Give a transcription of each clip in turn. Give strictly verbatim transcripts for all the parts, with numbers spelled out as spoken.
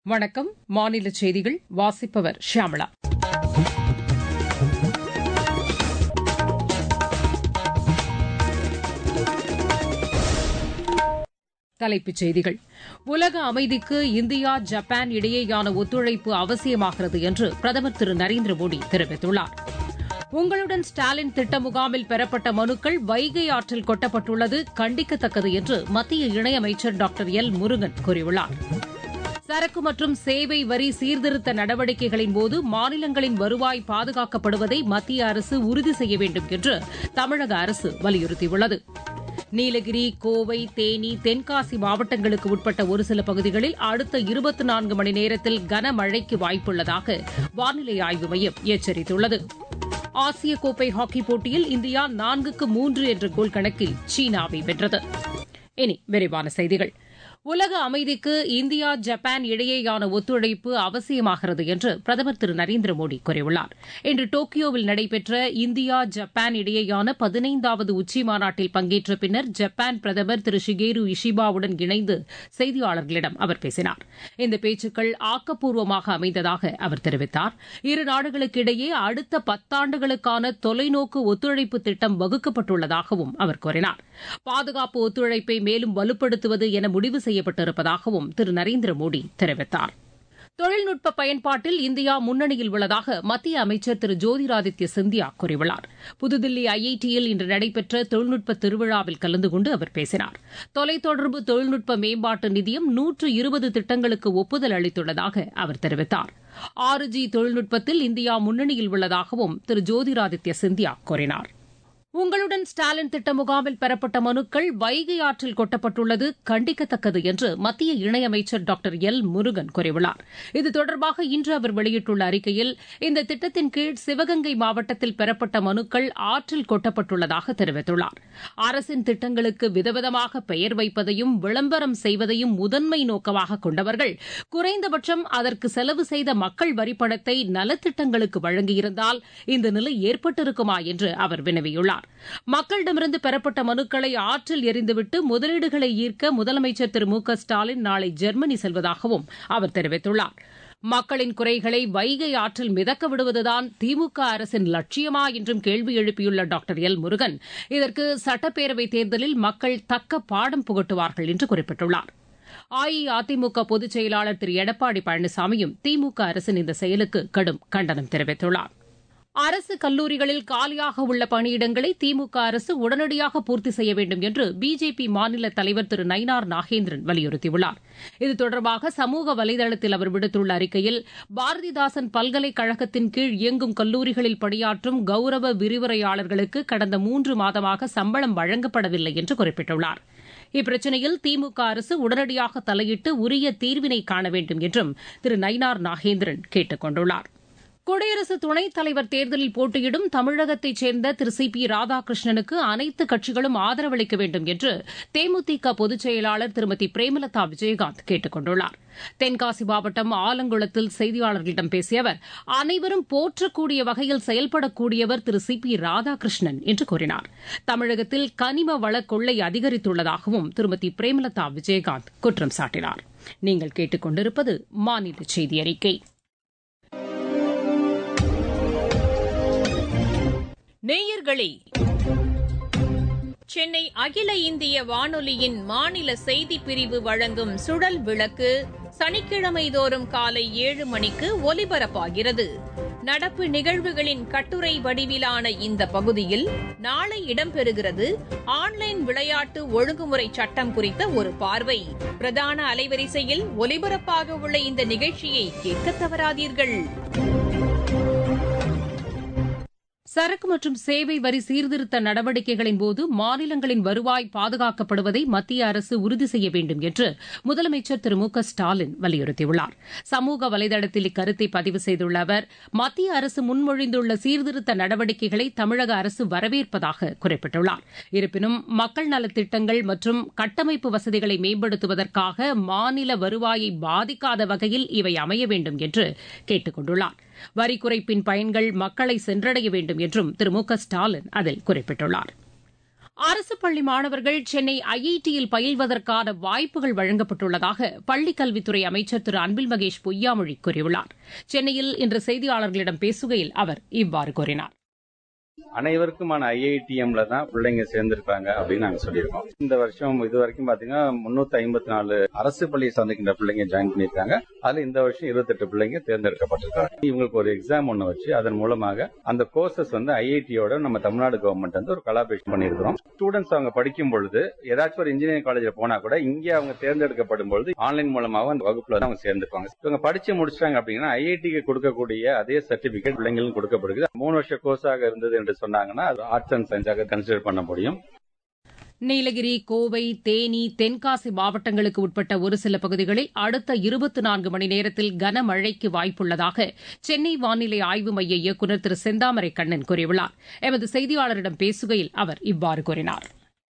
வணக்கம். மாநில செய்திகள் வாசிப்பவர் ஷியாமளா. தலைப்புச் செய்திகள். உலக அமைதிக்கு இந்தியா, ஜப்பான் இடையேயான ஒத்துழைப்பு அவசியமாகிறது என்று பிரதமர் திரு நரேந்திர மோடி தெரிவித்துள்ளார். உங்களுடன் ஸ்டாலின் திட்ட முகாமில் பெறப்பட்ட மனுக்கள் வைகை ஆற்றில் கொட்டப்பட்டுள்ளது கண்டிக்கத்தக்கது என்று மத்திய இணையமைச்சர் டாக்டர் எல் முருகன் கூறியுள்ளார். சரக்கு மற்றும் சேவை வரி சீர்திருத்த நடவடிக்கைகளின் போது மாநிலங்களின் வருவாய் பாதுகாக்கப்படுவதை மத்திய அரசு உறுதி செய்ய வேண்டும் என்று தமிழக அரசு வலியுறுத்தியுள்ளது. நீலகிரி, கோவை, தேனி, தென்காசி மாவட்டங்களுக்கு உட்பட்ட ஒரு சில பகுதிகளில் அடுத்த இருபத்தி நான்கு மணி நேரத்தில் கனமழைக்கு வாய்ப்புள்ளதாக வானிலை ஆய்வு மையம் எச்சரித்துள்ளது. ஆசிய கோப்பை ஹாக்கிப் போட்டியில் இந்தியா நான்குக்கு மூன்று என்ற கோல் கணக்கில் சீனாவை வென்றது. இனி விரிவான செய்திகள். உலக அமைதிக்கு இந்தியா, ஜப்பான் இடையேயான ஒத்துழைப்பு அவசியமாகிறது என்று பிரதமர் திரு நரேந்திர மோடி கூறியுள்ளார். இன்று டோக்கியோவில் நடைபெற்ற இந்தியா, ஜப்பான் இடையேயான பதினைந்தாவது உச்சிமாநாட்டில் பங்கேற்ற பின்னர் ஜப்பான் பிரதமர் திரு ஷிகேரு இஷிபாவுடன் இணைந்து செய்தியாளர்களிடம் அவர் பேசினார். இந்த பேச்சுக்கள் ஆக்கப்பூர்வமாக அமைந்ததாக அவர் தெரிவித்தார். இரு நாடுகளுக்கு இடையே அடுத்த பத்தாண்டுகளுக்கான தொலைநோக்கு ஒத்துழைப்பு திட்டம் வகுக்கப்பட்டுள்ளதாகவும் அவர் கூறினார். பாதுகாப்பு ஒத்துழைப்பை மேலும் வலுப்படுத்துவது என முடிவு செய்யப்பட்டிருப்பதாகவும் திரு நரேந்திர மோடி தெரிவித்தார். தொழில்நுட்ப பயன்பாட்டில் இந்தியா முன்னணியில் உள்ளதாக மத்திய அமைச்சர் திரு ஜோதிராதித்ய சிந்தியா கூறியுள்ளார். புதுதில்லி ஐ ஐ டியில் இன்று நடைபெற்ற தொழில்நுட்ப திருவிழாவில் கலந்து கொண்டு அவர் பேசினார். தொலைத்தொடர்பு தொழில்நுட்ப மேம்பாட்டு நிதியம் நூற்று இருபது திட்டங்களுக்கு ஒப்புதல் அளித்துள்ளதாக அவர் தெரிவித்தார். ஆறு ஜி தொழில்நுட்பத்தில் இந்தியா முன்னணியில் உள்ளதாகவும் திரு ஜோதிராதித்ய சிந்தியா கூறினார். உங்களுடன் ஸ்டாலின் திட்ட முகாமில் பெறப்பட்ட மனுக்கள் வைகை ஆற்றில் கொட்டப்பட்டுள்ளது கண்டிக்கத்தக்கது என்று மத்திய இணையமைச்சர் டாக்டர் எல் முருகன் கூறியுள்ளார். இது தொடர்பாக இன்று அவர் வெளியிட்டுள்ள அறிக்கையில் இந்த திட்டத்தின் கீழ் சிவகங்கை மாவட்டத்தில் பெறப்பட்ட மனுக்கள் ஆற்றில் கொட்டப்பட்டுள்ளதாக தெரிவித்துள்ளார். அரசின் திட்டங்களுக்கு விதவிதமாக பெயர் வைப்பதையும் விளம்பரம் செய்வதையும் முதன்மை நோக்கமாக கொண்டவர்கள் குறைந்தபட்சம் அதற்கு செலவு செய்த மக்கள் வரிப்பணத்தை நலத்திட்டங்களுக்கு வழங்கியிருந்தால் இந்த நிலை ஏற்பட்டிருக்குமா என்று அவர் வினவியுள்ளார். மக்களிடமிருந்து பெறப்பட்ட மனுக்களை ஆற்றில் எறிந்துவிட்டு முதலீடுகளை ஈர்க்க முதலமைச்சர் திரு மு க ஸ்டாலின் நாளை ஜெர்மனி செல்வதாகவும் அவர் தெரிவித்துள்ளார். மக்களின் குறைகளை வைகை ஆற்றில் மிதக்க விடுவதுதான் திமுக அரசின் லட்சியமா என்றும் கேள்வி எழுப்பியுள்ள டாக்டர் எல் முருகன் இதற்கு சட்டப்பேரவைத் தேர்தலில் மக்கள் தக்க பாடம் புகட்டுவார்கள் என்று குறிப்பிட்டுள்ளார். அஇஅதிமுக பொதுச் செயலாளர் திரு எடப்பாடி பழனிசாமியும் திமுக அரசின் இந்த செயலுக்கு கடும் கண்டனம் தெரிவித்துள்ளார். அரசு கல்லூரிகளில் காலியாக உள்ள பணியிடங்களை திமுக அரசு உடனடியாக பூர்த்தி செய்ய வேண்டும் என்று பிஜேபி மாநில தலைவர் திரு நயினார் நாகேந்திரன் வலியுறுத்தியுள்ளார். இது தொடர்பாக சமூக வலைதளத்தில் அவர் விடுத்துள்ள அறிக்கையில் பாரதிதாசன் பல்கலைக்கழகத்தின் கீழ் இயங்கும் கல்லூரிகளில் பணியாற்றும் கௌரவ விரிவுரையாளர்களுக்கு கடந்த மூன்று மாதமாக சம்பளம் வழங்கப்படவில்லை என்று குறிப்பிட்டுள்ளார். இப்பிரச்சினையில் திமுக அரசு உடனடியாக தலையிட்டு உரிய தீர்வினை காண வேண்டும் என்றும் திரு நயினார் நாகேந்திரன் கேட்டுக் கொண்டுள்ளார். குடியரசு துணைத் தலைவர் தேர்தலில் போட்டியிடும் தமிழகத்தைச் சேர்ந்த திரு சி பி ராதாகிருஷ்ணனுக்கு அனைத்து கட்சிகளும் ஆதரவளிக்க வேண்டும் என்று தேமுதிக பொதுச் செயலாளர் திருமதி பிரேமலதா விஜயகாந்த் கேட்டுக் கொண்டுள்ளார். தென்காசி மாவட்டம் ஆலங்குளத்தில் செய்தியாளர்களிடம் பேசிய அவர் அனைவரும் போற்றக்கூடிய வகையில் செயல்படக்கூடியவர் திரு சி பி ராதாகிருஷ்ணன் என்று கூறினார். தமிழகத்தில் கனிம வள கொள்ளை அதிகரித்துள்ளதாகவும் திருமதி பிரேமலதா விஜயகாந்த் குற்றம் சாட்டினார். நீங்கள் கேட்டுக் கொண்டிருப்பது மாநில செய்தி அறிக்கை. நேயர்களே, சென்னை அகில இந்திய வானொலியின் மாநில செய்திப் பிரிவு வழங்கும் சுழல் விளக்கு சனிக்கிழமை தோறும் காலை ஏழு மணிக்கு ஒலிபரப்பாகிறது. நடப்பு நிகழ்வுகளின் கட்டுரை வடிவிலான இந்த பகுதியில் நாளை இடம்பெறுகிறது ஆன்லைன் விளையாட்டு ஒழுங்குமுறை சட்டம் குறித்த ஒரு பார்வை. பிரதான அலைவரிசையில் ஒலிபரப்பாக உள்ள இந்த நிகழ்ச்சியை கேட்க தவறாதீர்கள். சரக்கு மற்றும் சேவை வரி சீர்திருத்த நடவடிக்கைகளின் போது மாநிலங்களின் வருவாய் பாதுகாக்கப்படுவதை மத்திய அரசு உறுதி செய்ய வேண்டும் என்று முதலமைச்சர் திரு மு க ஸ்டாலின் வலியுறுத்தியுள்ளார். சமூக வலைதளத்தில் இக்கருத்தை பதிவு செய்துள்ள அவர் மத்திய அரசு முன்மொழிந்துள்ள சீர்திருத்த நடவடிக்கைகளை தமிழக அரசு வரவேற்பதாக குறிப்பிட்டுள்ளார். இருப்பினும் மக்கள் நலத்திட்டங்கள் மற்றும் கட்டமைப்பு வசதிகளை மேம்படுத்துவதற்காக மாநில வருவாயை பாதிக்காத வகையில் இவை அமைய வேண்டும் என்று கேட்டுக் கொண்டுள்ளார். வரி குறைப்பின் பயன்கள் மக்களை சென்றடைய வேண்டும் என்றும் திரு மு க ஸ்டாலின் அதில் குறிப்பிட்டுள்ளார். அரசு பள்ளி மாணவர்கள் சென்னை ஐஐடியில் பயில்வதற்கான வாய்ப்புகள் வழங்கப்பட்டுள்ளதாக பள்ளிக் கல்வித்துறை அமைச்சர் திரு அன்பில் மகேஷ் பொய்யாமொழி கூறியுள்ளார். சென்னையில் இன்று செய்தியாளர்களிடம் பேசுகையில் அவர் இவ்வாறு கூறினார். அனைவருக்குமான ஐஐடிஎம்ல தான் பிள்ளைங்க சேர்ந்திருக்காங்க அப்படின்னு நாங்க சொல்லியிருக்கோம். இந்த வருஷம் இது வரைக்கும் பாத்தீங்கன்னா முன்னூத்தி ஐம்பத்தி நாலு அரசு பள்ளியை சார்ந்திருக்கின்ற பிள்ளைங்க ஜாயின் பண்ணியிருக்காங்க. அதுல இந்த வருஷம் இருபத்தி எட்டு பிள்ளைங்க தேர்ந்தெடுக்கப்பட்டிருக்காங்க. இவங்களுக்கு ஒரு எக்ஸாம் ஒண்ணு வச்சு அதன் மூலமாக அந்த கோர்சஸ் வந்து ஐஐடியோட நம்ம தமிழ்நாடு கவர்மெண்ட் வந்து ஒரு கொலாபரேஷன் பண்ணியிருக்கிறோம். ஸ்டூடெண்ட்ஸ் அவங்க படிக்கும் பொழுது ஏதாச்சும் ஒரு இன்ஜினியரிங் காலேஜ்ல போனா கூட இங்கே அவங்க தேர்ந்தெடுக்கப்படும் பொழுது ஆன்லைன் மூலமாக அந்த வகுப்புல அவங்க சேர்ந்துக்குவாங்க. இவங்க படிச்சு முடிச்சாங்க அப்படின்னா ஐஐடிக்கு கொடுக்கக்கூடிய அதே சர்டிபிகேட் பிள்ளைங்களும் கொடுக்கப்படுது. மூணு வருஷ கோர்ஸாக இருந்தது என்று சொன்னாங்கன்னா அது ஆர்ட்ஸ் அண்ட் சயின்ஸாக கன்சிடர் பண்ண முடியும். நீலகிரி, கோவை, தேனி, தென்காசி மாவட்டங்களுக்கு உட்பட்ட ஒரு சில பகுதிகளில் அடுத்த இருபத்தி நான்கு மணி நேரத்தில் கனமழைக்கு வாய்ப்புள்ளதாக சென்னை வானிலை ஆய்வு மைய இயக்குநர் திரு செந்தாமரை கண்ணன் கூறியுள்ளார். எமது செய்தியாளரிடம் பேசுகையில் அவர் இவ்வாறு கூறினார்.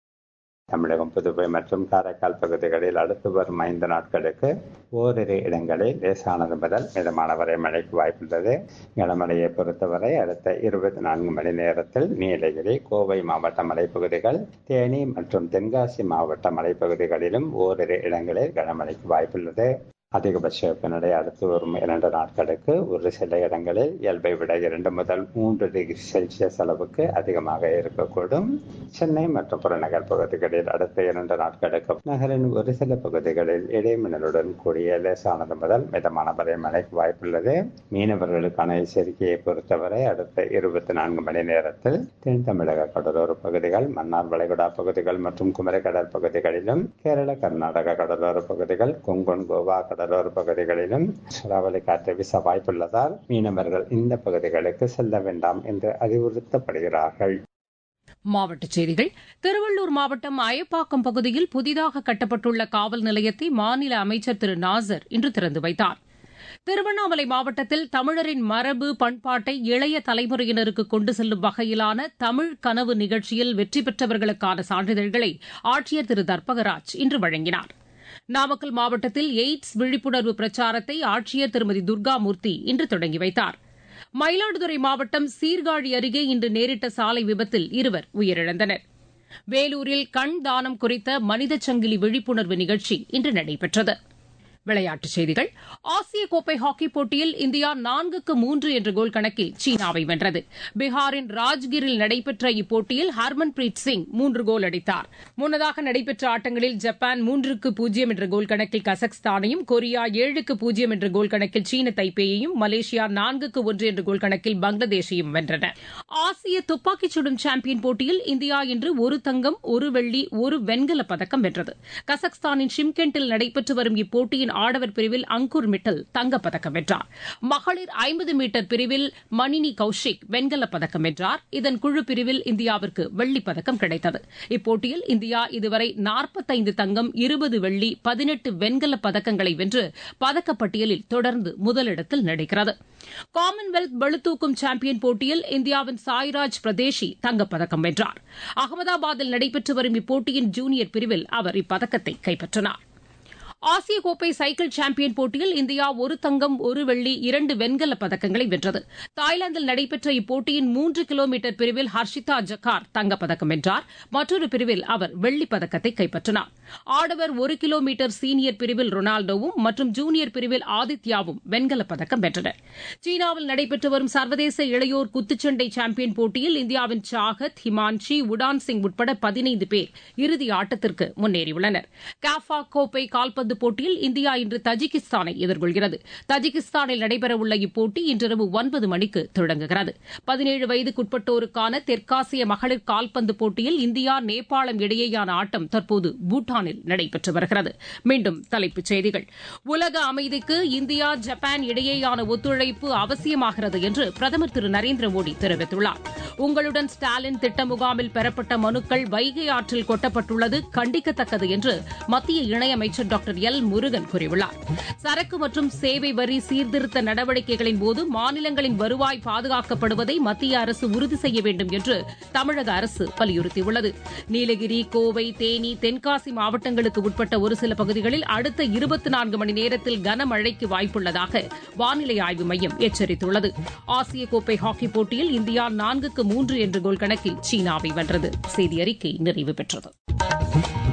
தமிழகம், புதுவை மற்றும் காரைக்கால் பகுதிகளில் அடுத்து வரும் ஐந்து நாட்களுக்கு ஓரிரு இடங்களில் லேசானது முதல் மிதமான வரை மழைக்கு வாய்ப்புள்ளது. கனமழையை பொறுத்தவரை அடுத்த இருபத்தி நான்கு மணி நேரத்தில் நீலகிரி, கோவை மாவட்ட மலைப்பகுதிகள், தேனி மற்றும் தென்காசி மாவட்ட மலைப்பகுதிகளிலும் ஓரிரு இடங்களில் கனமழைக்கு வாய்ப்புள்ளது. அதிகபட்ச வெப்பநிலை அடுத்து வரும் இரண்டு நாட்களுக்கு ஒரு சில இடங்களில் இயல்பை விட இரண்டு முதல் மூன்று டிகிரி செல்சியஸ் அளவுக்கு அதிகமாக இருக்கக்கூடும். சென்னை மற்றும் புறநகர் பகுதிகளில் அடுத்த இரண்டு நாட்களுக்கு நகரின் ஒரு சில பகுதிகளில் இடைமின்னலுடன் கூடிய லேசானது முதல் மிதமான வரை மழைக்கு வாய்ப்புள்ளது. மீனவர்களுக்கான எச்சரிக்கையை பொறுத்தவரை அடுத்த இருபத்தி நான்கு மணி நேரத்தில் தென் தமிழக கடலோர பகுதிகள், மன்னார் வளைகுடா பகுதிகள் மற்றும் குமரிக்கடல் பகுதிகளிலும், கேரள கர்நாடக கடலோர பகுதிகள், கொங்கன், கோவா கடலோர பகுதிகளிலும் சூறாவளி காற்று வீச வாய்ப்புள்ளதால் மீனவர்கள் இந்த பகுதிகளுக்கு செல்ல வேண்டாம் என்று அறிவுறுத்தப்படுகிறார்கள். மாவட்டச் செய்திகள். திருவள்ளூர் மாவட்டம் அயப்பாக்கம் பகுதியில் புதிதாக கட்டப்பட்டுள்ள காவல் நிலையத்தை மாநில அமைச்சர் திரு நாசர் இன்று திறந்து வைத்தார். திருவண்ணாமலை மாவட்டத்தில் தமிழரின் மரபு, பண்பாட்டை இளைய தலைமுறையினருக்கு கொண்டு செல்லும் வகையிலான தமிழ் கனவு நிகழ்ச்சியில் வெற்றி பெற்றவர்களுக்கான சான்றிதழ்களை ஆட்சியர் திரு தர்பகராஜ் இன்று வழங்கினார். நாமக்கல் மாவட்டத்தில் எய்ட்ஸ் விழிப்புணர்வு பிரச்சாரத்தை ஆட்சியர் திருமதி துர்காமூர்த்தி இன்று தொடங்கி வைத்தார். மயிலாடுதுறை மாவட்டம் சீர்காழி அருகே இன்று நேரிட்ட சாலை விபத்தில் இருவர் உயிரிழந்தனர். வேலூரில் கண் தானம் குறித்த மனித சங்கிலி விழிப்புணர்வு நிகழ்ச்சி இன்று நடைபெற்றது. விளையாட்டுச் செய்திகள். ஆசிய கோப்பை ஹாக்கிப் போட்டியில் இந்தியா நான்குக்கு மூன்று என்ற கோல் கணக்கில் சீனாவை வென்றது. பீகாரின் ராஜ்கிரில் நடைபெற்ற இப்போட்டியில் ஹர்மன்பிரீத் சிங் மூன்று கோல் அடித்தார். முன்னதாக நடைபெற்ற ஆட்டங்களில் ஜப்பான் மூன்றுக்கு பூஜ்ஜியம் என்ற கோல் கணக்கில் கசக்ஸ்தானையும், கொரியா ஏழுக்கு பூஜ்ஜியம் என்ற கோல் கணக்கில் சீன தைப்பேயையும், மலேசியா நான்குக்கு ஒன்று என்ற கோல் கணக்கில் பங்களாதேஷையும் வென்றன. ஆசிய துப்பாக்கிச் சுடும் சாம்பியன் போட்டியில் இந்தியா இன்று ஒரு தங்கம், ஒரு வெள்ளி, ஒரு வெண்கலப் பதக்கம் வென்றது. கசக்ஸ்தானின் ஷிம்கெண்டில் நடைபெற்று வரும் இப்போட்டியின் ஆடவர் பிரிவில் அங்குர் மிட்டல் தங்கப்பதக்கம் வென்றார். மகளிர் ஐம்பது மீட்டர் பிரிவில் மணினி கௌஷிக் வெண்கலப் பதக்கம் வென்றார். இதன் குழு பிரிவில் இந்தியாவிற்கு வெள்ளிப் பதக்கம் கிடைத்தது. இப்போட்டியில் இந்தியா இதுவரை நாற்பத்தைந்து தங்கம், இருபது வெள்ளி, பதினெட்டு வெண்கலப் பதக்கங்களை வென்று பதக்கப்பட்டியலில் தொடர்ந்து முதலிடத்தில் நீடிக்கிறது. காமன்வெல்த் பளுதூக்கும் சாம்பியன் போட்டியில் இந்தியாவின் சாய்ராஜ் பிரதேஷி தங்கப்பதக்கம் வென்றார். அகமதாபாத்தில் நடைபெற்று வரும் இப்போட்டியின் ஜூனியர் பிரிவில் அவர் இப்பதக்கத்தை கைப்பற்றினார். ஆசிய கோப்பை சைக்கிள் சாம்பியன் போட்டியில் இந்தியா ஒரு தங்கம், ஒரு வெள்ளி, இரண்டு வெண்கலப் பதக்கங்களை வென்றது. தாய்லாந்தில் நடைபெற்ற இப்போட்டியின் மூன்று கிலோமீட்டர் பிரிவில் ஹர்ஷிதா ஜக்கார் தங்கப்பதக்கம் வென்றார். மற்றொரு பிரிவில் அவர் வெள்ளிப் பதக்கத்தை கைப்பற்றினார். ஆடவர் ஒரு கிலோமீட்டர் சீனியர் பிரிவில் ரொனால்டோவும் மற்றும் ஜூனியர் பிரிவில் ஆதித்யாவும் வெண்கலப் பதக்கம் வென்றனர். சீனாவில் நடைபெற்று வரும் சர்வதேச இளையோர் குத்துச்சண்டை சாம்பியன் போட்டியில் இந்தியாவின் சாகத், ஹிமான்ஷி, உடான் சிங் உட்பட பதினைந்து பேர் இறுதி ஆட்டத்திற்கு முன்னேறியுள்ளனர். காஃபா கோப்பை கால்பந்து போட்டியில் இந்தியா இன்று தஜிகிஸ்தானை எதிர்கொள்கிறது. தஜிகிஸ்தானில் நடைபெறவுள்ள இப்போட்டி இன்றிரவு ஒன்பது மணிக்கு தொடங்குகிறது. பதினேழு வயதுக்குட்பட்டோருக்கான தெற்காசிய மகளிர் கால்பந்து போட்டியில் இந்தியா, நேபாளம் இடையேயான ஆட்டம் தற்போது பூட்டானில் நடைபெற்று வருகிறது. மீண்டும் தலைப்புச் செய்திகள். உலக அமைதிக்கு இந்தியா, ஜப்பான் இடையேயான ஒத்துழைப்பு அவசியமாகிறது என்று பிரதமர் திரு நரேந்திர மோடி தெரிவித்துள்ளார். உங்களுடன் ஸ்டாலின் திட்ட முகாமில் பெறப்பட்ட மனுக்கள் வைகை ஆற்றில் கொட்டப்பட்டுள்ளது கண்டிக்கத்தக்கது என்று மத்திய இணையமைச்சர் டாக்டர் எல் முருகன் கூறியுள்ளார். சரக்கு மற்றும் சேவை வரி சீர்திருத்த நடவடிக்கைகளின் போது மாநிலங்களின் வருவாய் பாதுகாக்கப்படுவதை மத்திய அரசு உறுதி செய்ய வேண்டும் என்று தமிழக அரசு வலியுறுத்தியுள்ளது. நீலகிரி, கோவை, தேனி, தென்காசி மாவட்டங்களுக்கு உட்பட்ட ஒரு சில பகுதிகளில் அடுத்த இருபத்தி நான்கு மணி நேரத்தில் கனமழைக்கு வாய்ப்புள்ளதாக வானிலை ஆய்வு மையம் எச்சரித்துள்ளது. ஆசிய கோப்பை ஹாக்கி போட்டியில் இந்தியா நான்குக்கு மூன்று என்ற கோல் கணக்கில் சீனாவை வென்றது. செய்தி அறிக்கை நிறைவு பெற்றது.